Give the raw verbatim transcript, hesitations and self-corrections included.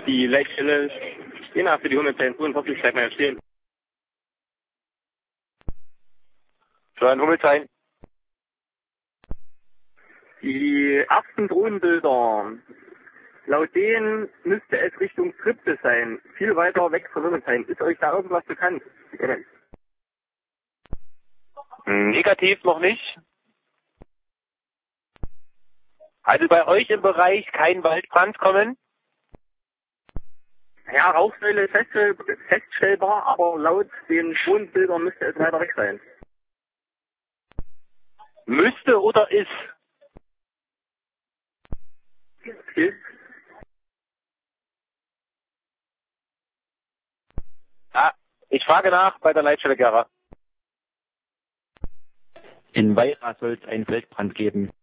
Die Leitstelle Jena für die hundertzweiundvierzig, bleibt mal stehen. Steuern Hummelstein. Die ersten Drohnenbilder, laut denen müsste es Richtung Tripse sein, viel weiter weg von Hummelstein. Ist euch da irgendwas bekannt? Negativ noch nicht. Also bei euch im Bereich kein Waldbrand kommen? Ja, Rauchsäule ist feststell feststellbar, aber laut den Drohnenbildern müsste es weiter weg sein. Müsste oder ist? Ist. Ja, ich frage nach bei der Leitstelle Gera. In Weira soll es einen Feldbrand geben.